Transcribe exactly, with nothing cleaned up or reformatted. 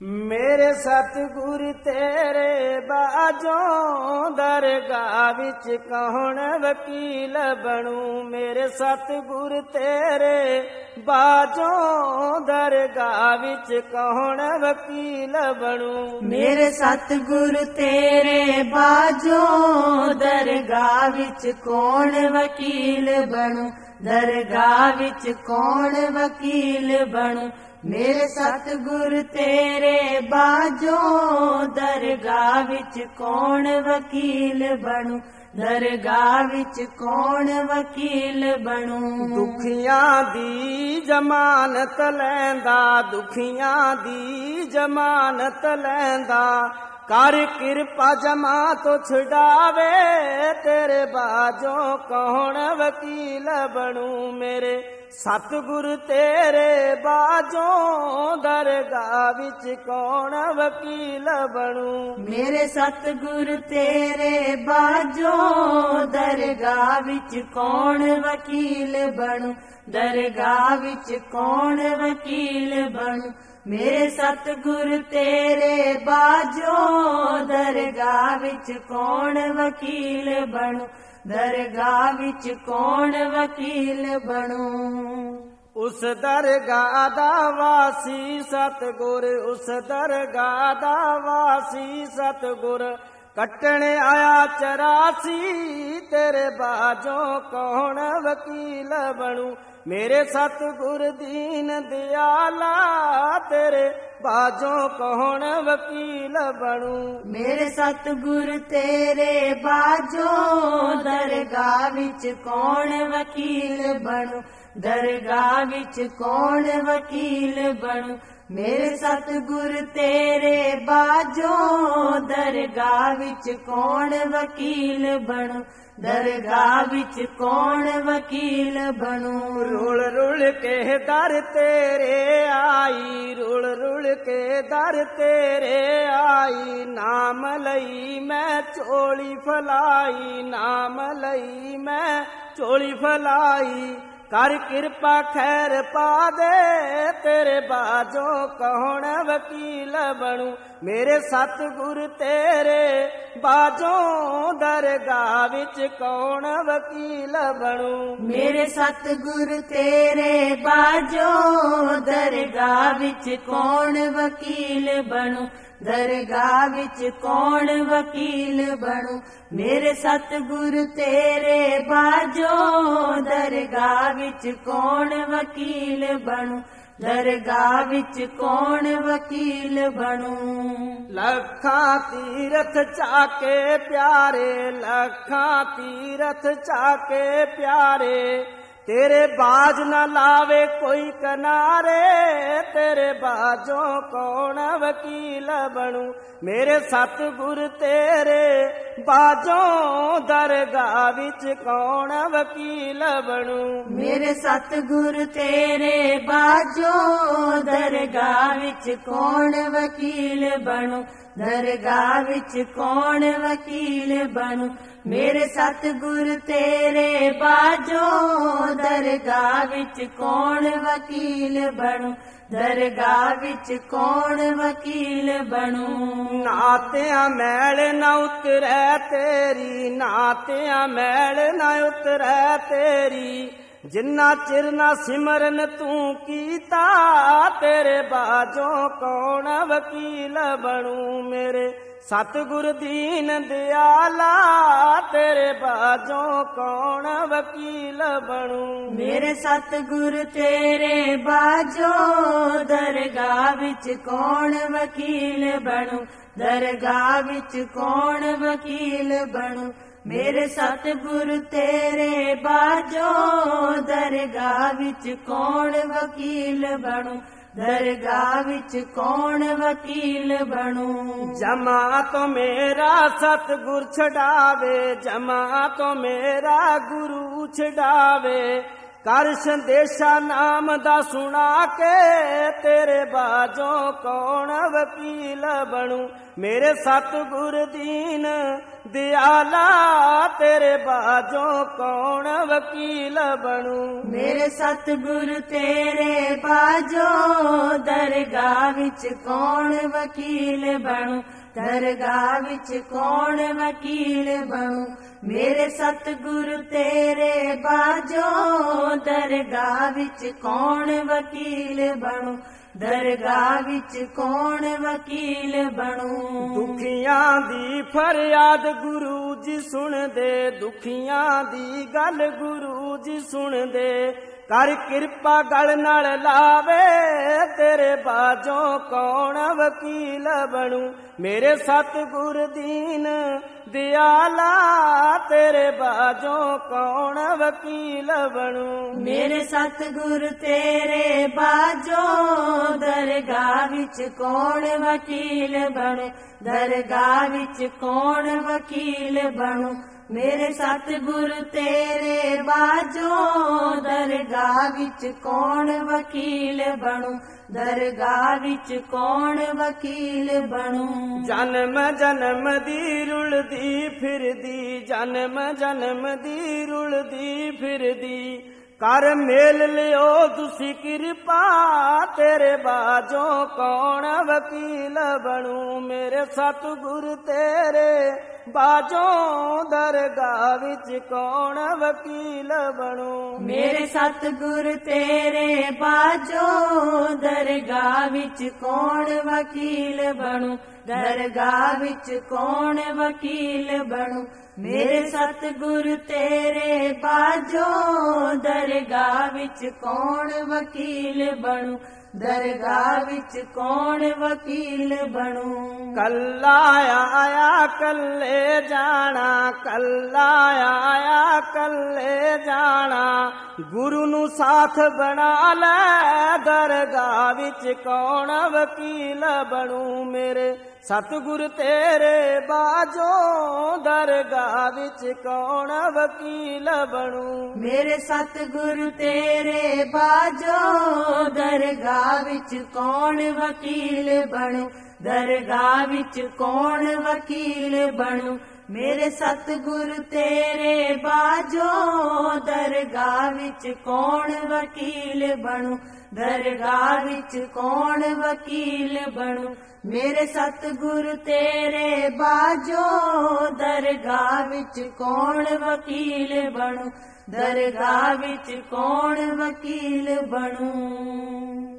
ਮੇਰੇ ਸਤਿਗੁਰ ਤੇਰੇ ਬਾਝੋਂ ਦਰਗਾਹ ਵਿੱਚ ਕੌਣ ਵਕੀਲ ਬਣੂ। ਮੇਰੇ ਸਤਿਗੁਰ ਤੇਰੇ ਬਾਝੋਂ ਦਰਗਾਹ ਵਿੱਚ ਕੌਣ ਵਕੀਲ ਬਣੂ। ਮੇਰੇ ਸਤਿਗੁਰ ਤੇਰੇ ਬਾਝੋਂ ਦਰਗਾਹ ਵਿੱਚ ਕੌਣ ਵਕੀਲ ਬਣੂ। ਦਰਗਾਹ ਵਿੱਚ ਕੌਣ ਵਕੀਲ ਬਣੂ। ਮੇਰੇ ਸਤਿਗੁਰ ਤੇਰੇ ਬਾਝੋਂ ਦਰਗਾਹ ਵਿੱਚ ਕੌਣ ਵਕੀਲ ਬਣੂ। ਦਰਗਾਹ ਵਿੱਚ ਕੌਣ ਵਕੀਲ ਬਣੂ। ਦੁਖੀਆਂ ਦੀ ਜ਼ਮਾਨਤ ਲੈਂਦਾ, ਦੁਖੀਆਂ ਦੀ ਜ਼ਮਾਨਤ ਲੈਂਦਾ, ਕਰ ਕਿਰਪਾ ਜਮਾ ਤੋਂ ਛੁਡਾਵੇ। ਤੇਰੇ ਬਾਝੋਂ ਕੌਣ ਵਕੀਲ ਬਣੂ। ਮੇਰੇ ਸਤਿਗੁਰ ਤੇਰੇ ਬਾਝੋਂ ਦਰਗਾਹ ਵਿੱਚ ਕੌਣ ਵਕੀਲ ਬਣੂ। ਮੇਰੇ ਸਤਿਗੁਰ ਤੇਰੇ ਬਾਝੋਂ ਦਰਗਾਹ ਵਿੱਚ ਕੌਣ ਵਕੀਲ ਬਣੂ। ਦਰਗਾਹ ਵਿੱਚ ਕੌਣ ਵਕੀਲ ਬਣੂ। ਮੇਰੇ ਸਤਿਗੁਰ ਤੇਰੇ ਬਾਝੋਂ ਦਰਗਾਹ ਵਿੱਚ ਕੌਣ ਵਕੀਲ ਬਣੂ। ਦਰਗਾਹ ਵਿੱਚ ਕੌਣ ਵਕੀਲ ਬਣੂ। ਉਸ ਦਰਗਾਹ ਦਾ ਵਾਸੀ ਸਤਿਗੁਰ, ਉਸ ਦਰਗਾਹ ਦਾ ਵਾਸੀ ਸਤਿਗੁਰ, ਕੱਟਣ ਆਇਆ ਚਰਾਸੀ। ਤੇਰੇ ਬਾਝੋਂ ਕੌਣ ਵਕੀਲ ਬਣੂ। ਮੇਰੇ ਸਤਿਗੁਰ ਦੀਨ ਦਿਆਲਾ, ਤੇਰੇ ਬਾਝੋਂ ਕੌਣ ਵਕੀਲ ਬਣੂ। ਮੇਰੇ ਸਤਿਗੁਰ ਤੇਰੇ ਬਾਝੋਂ ਦਰਗਾਹ ਵਿੱਚ ਕੌਣ ਵਕੀਲ ਬਣੂ। ਦਰਗਾਹ ਵਿੱਚ ਕੌਣ ਵਕੀਲ ਬਣੂ। ਮੇਰੇ ਸਤਿਗੁਰ ਤੇਰੇ ਬਾਝੋਂ ਦਰਗਾਹ ਵਿੱਚ ਕੌਣ ਵਕੀਲ ਬਣੂ। ਦਰਗਾਹ ਵਿੱਚ ਕੌਣ ਵਕੀਲ ਬਣੂ। ਰੁਲ ਰੁਲ ਕੇ ਦਰ ਤੇਰੇ ਆਈ, ਰੁਲ ਰੁਲ ਕੇ ਦਰ ਤੇਰੇ ਆਈ, ਨਾਮ ਲਈ ਮੈਂ ਝੋਲੀ ਫਲਾਈ, ਨਾਮ ਲਈ ਮੈਂ ਝੋਲੀ ਫਲਾਈ। ਕਰ ਕਿਰਪਾ ਖੈਰ ਪਾ ਦੇ। ਤੇਰੇ ਬਾਝੋਂ ਕੌਣ ਵਕੀਲ ਬਣੂ। ਮੇਰੇ ਸਤਿਗੁਰ ਤੇਰੇ ਬਾਝੋਂ ਦਰਗਾਹ ਵਿੱਚ ਕੌਣ ਵਕੀਲ ਬਣੂ। ਮੇਰੇ ਸਤਿਗੁਰ ਤੇਰੇ ਬਾਝੋਂ ਦਰਗਾਹ ਵਿੱਚ ਕੌਣ ਵਕੀਲ ਬਣੂ। ਦਰਗਾਹ ਵਿੱਚ ਕੌਣ ਵਕੀਲ ਬਣੂ। ਮੇਰੇ ਸਤਿਗੁਰ ਤੇਰੇ ਬਾਝੋਂ ਦਰਗਾਹ ਵਿੱਚ ਕੌਣ ਵਕੀਲ ਬਣੂ। ਦਰਗਾਹ ਵਿੱਚ ਕੌਣ ਵਕੀਲ ਬਣੂ। ਲੱਖਾਂ ਤੀਰਥ ਚਾਕੇ ਪਿਆਰੇ, ਲੱਖਾਂ ਤੀਰਥ ਚਾਕੇ ਪਿਆਰੇ, ਤੇਰੇ ਬਾਝ ਨਾ ਲਾਵੇ ਕੋਈ ਕਿਨਾਰੇ। ਤੇਰੇ ਬਾਝੋਂ ਕੌਣ ਵਕੀਲ ਬਣੂ। ਮੇਰੇ ਸਤਿਗੁਰ ਤੇਰੇ ਬਾਝੋਂ ਦਰਗਾਹ ਵਿੱਚ ਕੌਣ ਵਕੀਲ ਬਣੂ। ਮੇਰੇ ਸਤਿਗੁਰ ਤੇਰੇ ਬਾਝੋਂ ਦਰਗਾਹ ਵਿੱਚ ਕੌਣ ਵਕੀਲ ਬਣੂ। ਦਰਗਾਹ ਵਿੱਚ ਕੌਣ ਵਕੀਲ ਬਣੂ। ਮੇਰੇ ਸਤਿਗੁਰ ਤੇਰੇ ਬਾਝੋਂ ਦਰਗਾਹ ਵਿੱਚ ਕੌਣ ਵਕੀਲ ਬਣੂ। ਦਰਗਾਹ ਵਿੱਚ ਕੌਣ ਵਕੀਲ ਬਣੂ। ਨਾਤਿਆਂ ਮੈਲ ਨਾ ਉਤਰੈ ਤੇਰੀ, ਨਾਤਿਆਂ ਮੈਲ ਨਾ ਉਤਰੈ ਤੇਰੀ, ਜਿੰਨਾ ਚਿਰ ਨਾ ਸਿਮਰਨ ਤੂੰ ਕੀਤਾ। ਤੇਰੇ ਬਾਝੋਂ ਕੌਣ ਵਕੀਲ ਬਣੂ। ਮੇਰੇ ਸਤਿਗੁਰ ਦੀਨ ਦਿਆਲਾ, ਤੇਰੇ ਬਾਝੋਂ ਕੌਣ ਵਕੀਲ ਬਣੂ। ਮੇਰੇ ਸਤਿਗੁਰ ਤੇਰੇ ਬਾਝੋਂ ਦਰਗਾਹ ਵਿੱਚ ਕੌਣ ਵਕੀਲ ਬਣੂ। ਦਰਗਾਹ ਵਿੱਚ ਕੌਣ ਵਕੀਲ ਬਣੂ। ਮੇਰੇ ਸਤਿਗੁਰ ਤੇਰੇ ਬਾਝੋਂ ਦਰਗਾਹ ਵਿੱਚ ਕੌਣ ਵਕੀਲ ਬਣੂ। ਦਰਗਾਹ ਵਿੱਚ ਕੌਣ ਵਕੀਲ ਬਣੂ। ਜਮਾ ਤੋਂ ਮੇਰਾ ਸਤਿਗੁਰ ਛਡਾਵੇ, ਜਮਾ ਤੋਂ ਮੇਰਾ ਗੁਰੂ ਛਡਾਵੇ। ਕਰ ਸੰਦੇਸ਼ਾ ਨਾਮ ਦਾ ਸੁਣਾ ਕੇ ਤੇਰੇ ਬਾਝੋਂ ਕੌਣ ਵਕੀਲ ਬਣੂ। ਮੇਰੇ ਸਤਿਗੁਰ ਦੀਨ ਦਿਆਲਾ ਤੇਰੇ ਬਾਝੋਂ ਕੌਣ ਵਕੀਲ ਬਣੂ। ਮੇਰੇ ਸਤਿਗੁਰ ਤੇਰੇ ਬਾਝੋਂ ਦਰਗਾਹ ਵਿੱਚ ਕੌਣ ਵਕੀਲ ਬਣੂ। ਦਰਗਾਹ ਵਿੱਚ ਕੌਣ ਵਕੀਲ ਬਣੂ। ਮੇਰੇ ਸਤਿਗੁਰ ਤੇਰੇ ਬਾਝੋਂ ਦਰਗਾਹ ਵਿੱਚ ਕੌਣ ਵਕੀਲ ਬਣੂ। ਦਰਗਾਹ ਵਿੱਚ ਕੌਣ ਵਕੀਲ ਬਣੂ। ਦੁਖੀਆਂ ਦੀ ਫਰਿਆਦ ਗੁਰੂ ਜੀ ਸੁਣਦੇ, ਦੁਖੀਆਂ ਦੀ ਗੱਲ ਗੁਰੂ ਜੀ ਸੁਣਦੇ। ਕਰ ਕਿਰਪਾ ਗਲ ਨਾਲ ਲਾਵੇ ਤੇਰੇ ਬਾਝੋਂ ਕੌਣ ਵਕੀਲ ਬਣੂ। ਮੇਰੇ ਸਤਿਗੁਰ ਦੀਨ ਦਿਆਲਾ ਤੇਰੇ ਬਾਝੋਂ ਕੌਣ ਵਕੀਲ ਬਣੂ। ਮੇਰੇ ਸਤਿਗੁਰ ਤੇਰੇ ਬਾਝੋਂ ਦਰਗਾਹ ਵਿੱਚ ਕੌਣ ਵਕੀਲ ਬਣੂ। ਦਰਗਾਹ ਵਿੱਚ ਕੌਣ ਵਕੀਲ ਬਣੂ। ਮੇਰੇ ਸਤਿਗੁਰ ਤੇਰੇ ਬਾਝੋਂ ਦਰਗਾਹ ਵਿੱਚ ਕੌਣ ਵਕੀਲ ਬਣੂ। ਦਰਗਾਹ ਵਿੱਚ ਕੌਣ ਵਕੀਲ ਬਣੂ। ਜਨਮ ਜਨਮ ਦੀ ਰੁਲਦੀ ਫਿਰਦੀ, ਜਨਮ ਜਨਮ ਦੀ ਰੁਲਦੀ ਫਿਰਦੀ। ਕਰ ਮੇਲ ਲਿਓ ਤੁਸੀਂ ਕਿਰਪਾ ਤੇਰੇ ਬਾਝੋਂ ਕੌਣ ਵਕੀਲ ਬਣੂ। ਮੇਰੇ ਸਤਿਗੁਰ ਤੇਰੇ ਬਾਝੋਂ ਦਰਗਾਹ ਵਿੱਚ ਕੌਣ ਵਕੀਲ ਬਣੂ। ਮੇਰੇ ਸਤਿਗੁਰ ਤੇਰੇ ਬਾਝੋਂ ਦਰਗਾਹ ਵਿੱਚ ਕੌਣ ਵਕੀਲ ਬਣੂ। ਦਰਗਾਹ ਵਿੱਚ ਕੌਣ ਵਕੀਲ ਬਣੂ। ਮੇਰੇ ਸਤਿਗੁਰ ਤੇਰੇ ਬਾਝੋਂ ਦਰਗਾਹ ਵਿੱਚ ਕੌਣ ਵਕੀਲ ਬਣੂ। ਦਰਗਾਹ ਵਿੱਚ ਕੌਣ ਵਕੀਲ ਬਣੂ। ਕੱਲਾ ਆਇਆ ਕੱਲੇ ਜਾਣਾ, ਕੱਲਾ ਆਇਆ ਕੱਲੇ ਜਾਣਾ। ਗੁਰੂ ਨੂੰ ਸਾਥ ਬਣਾ ਲੈ ਦਰਗਾਹ ਵਿੱਚ ਕੌਣ ਵਕੀਲ ਬਣੂ। ਮੇਰੇ ਸਤਿਗੁਰ ਤੇਰੇ ਬਾਝੋਂ ਦਰਗਾਹ ਵਿੱਚ ਕੌਣ ਵਕੀਲ ਬਣੂ। ਮੇਰੇ ਸਤਿਗੁਰ ਤੇਰੇ ਬਾਝੋਂ ਦਰਗਾਹ ਵਿੱਚ ਕੌਣ ਵਕੀਲ ਬਣੂ। ਦਰਗਾਹ ਵਿੱਚ ਕੌਣ ਵਕੀਲ ਬਣੂ। ਮੇਰੇ ਸਤਿਗੁਰ ਤੇਰੇ ਬਾਝੋਂ ਦਰਗਾਹ ਵਿੱਚ ਕੌਣ ਵਕੀਲ ਬਣੂ। ਦਰਗਾਹ ਵਿੱਚ ਕੌਣ ਵਕੀਲ ਬਣੂ। ਮੇਰੇ ਸਤਿਗੁਰ ਤੇਰੇ ਬਾਝੋਂ ਦਰਗਾਹ ਵਿੱਚ ਕੌਣ ਵਕੀਲ ਬਣੂ। ਦਰਗਾਹ ਵਿੱਚ ਕੌਣ ਵਕੀਲ ਬਣੂ।